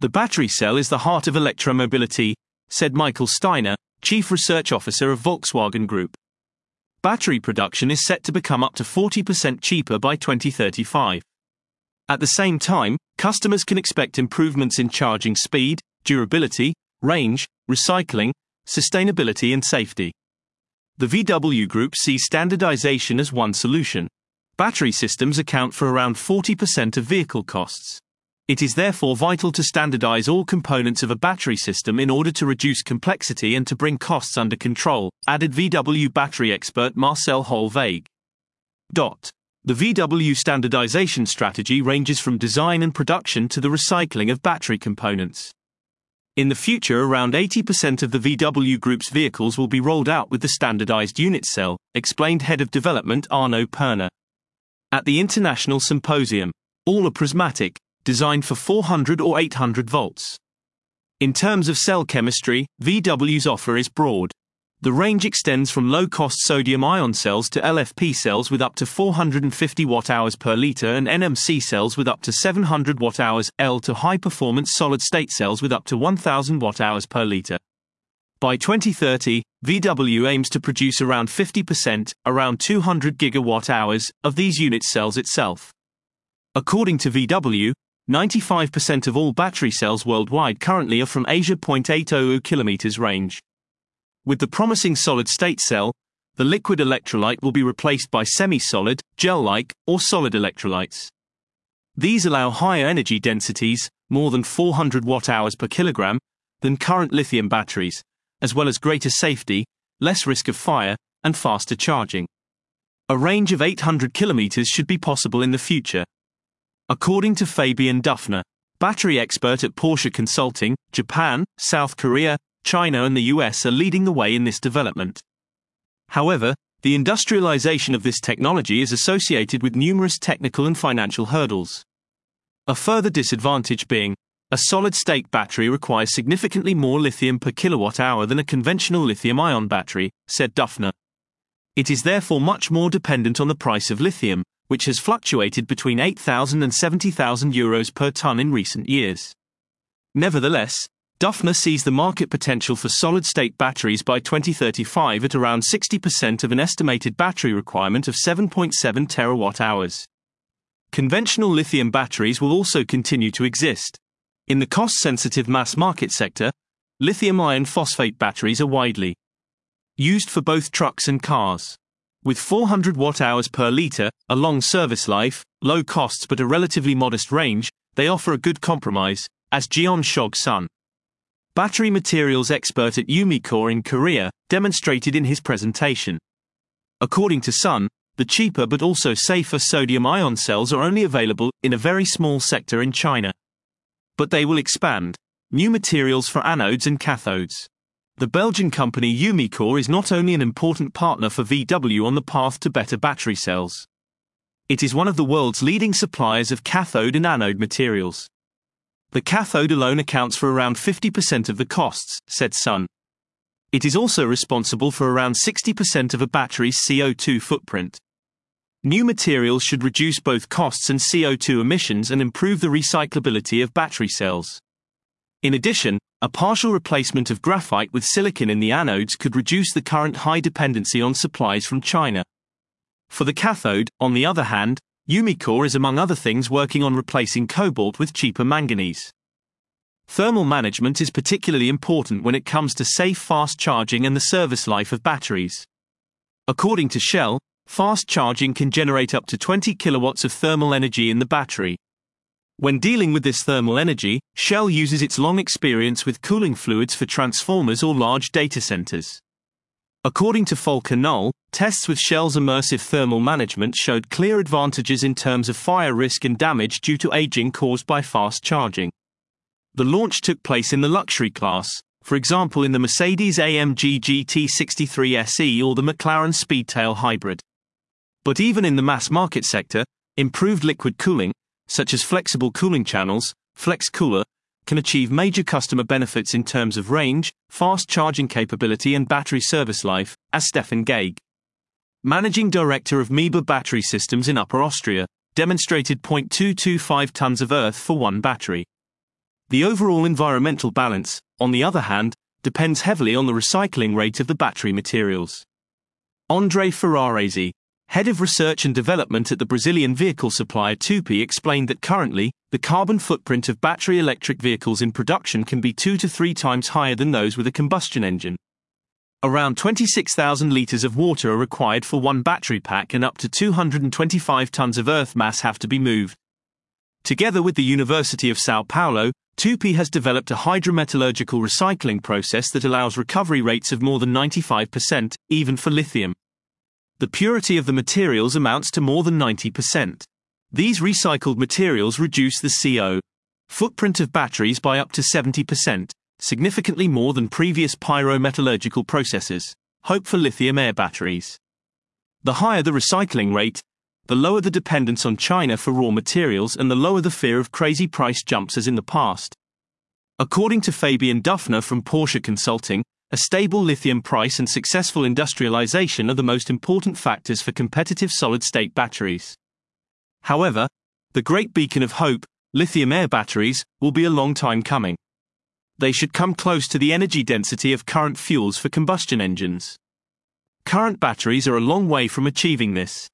The battery cell is the heart of electromobility, said Michael Steiner, Chief Research Officer of Volkswagen Group. Battery production is set to become up to 40% cheaper by 2035. At the same time, customers can expect improvements in charging speed, durability, range, recycling, sustainability and safety. The VW Group sees standardization as one solution. Battery systems account for around 40% of vehicle costs. It is therefore vital to standardize all components of a battery system in order to reduce complexity and to bring costs under control, added VW battery expert Marcel Hollweg. The VW standardization strategy ranges from design and production to the recycling of battery components. In the future, around 80% of the VW Group's vehicles will be rolled out with the standardized unit cell, explained Head of Development Arno Perner. At the International Symposium, all are prismatic, designed for 400 or 800 volts. In terms of cell chemistry, VW's offer is broad. The range extends from low-cost sodium-ion cells to LFP cells with up to 450 Wh per liter and NMC cells with up to 700 Wh to high-performance solid-state cells with up to 1000 Wh per liter. By 2030, VW aims to produce around 50%, around 200 gigawatt-hours, of these unit cells itself. According to VW, 95% of all battery cells worldwide currently are from Asia. 800 kilometers range. With the promising solid-state cell, the liquid electrolyte will be replaced by semi-solid, gel-like, or solid electrolytes. These allow higher energy densities, more than 400 Wh per kilogram, than current lithium batteries, as well as greater safety, less risk of fire, and faster charging. A range of 800 kilometers should be possible in the future. According to Fabian Duffner, battery expert at Porsche Consulting, Japan, South Korea, China and the US are leading the way in this development. However, the industrialization of this technology is associated with numerous technical and financial hurdles. A further disadvantage being, a solid-state battery requires significantly more lithium per kilowatt-hour than a conventional lithium-ion battery, said Duffner. It is therefore much more dependent on the price of lithium, which has fluctuated between 8,000 and 70,000 euros per ton in recent years. Nevertheless, Duffner sees the market potential for solid-state batteries by 2035 at around 60% of an estimated battery requirement of 7.7 terawatt-hours. Conventional lithium batteries will also continue to exist. In the cost-sensitive mass market sector, lithium iron phosphate batteries are widely used for both trucks and cars. With 400 Wh per liter, a long service life, low costs but a relatively modest range, they offer a good compromise, as Jeon Shog-sun, battery materials expert at Umicore in Korea, demonstrated in his presentation. According to Sun, the cheaper but also safer sodium-ion cells are only available in a very small sector in China. But they will expand. New materials for anodes and cathodes. The Belgian company Umicore is not only an important partner for VW on the path to better battery cells. It is one of the world's leading suppliers of cathode and anode materials. The cathode alone accounts for around 50% of the costs, said Sun. It is also responsible for around 60% of a battery's CO2 footprint. New materials should reduce both costs and CO2 emissions and improve the recyclability of battery cells. In addition, a partial replacement of graphite with silicon in the anodes could reduce the current high dependency on supplies from China. For the cathode, on the other hand, Umicore is among other things working on replacing cobalt with cheaper manganese. Thermal management is particularly important when it comes to safe fast charging and the service life of batteries. According to Shell, fast charging can generate up to 20 kilowatts of thermal energy in the battery. When dealing with this thermal energy, Shell uses its long experience with cooling fluids for transformers or large data centers. According to Volker Null, tests with Shell's immersive thermal management showed clear advantages in terms of fire risk and damage due to aging caused by fast charging. The launch took place in the luxury class, for example in the Mercedes-AMG GT63 SE or the McLaren Speedtail Hybrid. But even in the mass market sector, improved liquid cooling, such as flexible cooling channels, Flex Cooler, can achieve major customer benefits in terms of range, fast charging capability and battery service life, as Stefan Gaig, managing director of Miba Battery Systems in Upper Austria, demonstrated 0.225 tons of earth for one battery. The overall environmental balance, on the other hand, depends heavily on the recycling rate of the battery materials. André Ferraresi, head of research and development at the Brazilian vehicle supplier Tupy, explained that currently, the carbon footprint of battery electric vehicles in production can be 2 to 3 times higher than those with a combustion engine. Around 26,000 litres of water are required for one battery pack, and up to 225 tons of earth mass have to be moved. Together with the University of São Paulo, Tupy has developed a hydrometallurgical recycling process that allows recovery rates of more than 95%, even for lithium. The purity of the materials amounts to more than 90%. These recycled materials reduce the CO footprint of batteries by up to 70%, significantly more than previous pyrometallurgical processes. Hope for lithium-air batteries. The higher the recycling rate, the lower the dependence on China for raw materials and the lower the fear of crazy price jumps as in the past. According to Fabian Duffner from Porsche Consulting, a stable lithium price and successful industrialization are the most important factors for competitive solid-state batteries. However, the great beacon of hope, lithium-air batteries, will be a long time coming. They should come close to the energy density of current fuels for combustion engines. Current batteries are a long way from achieving this.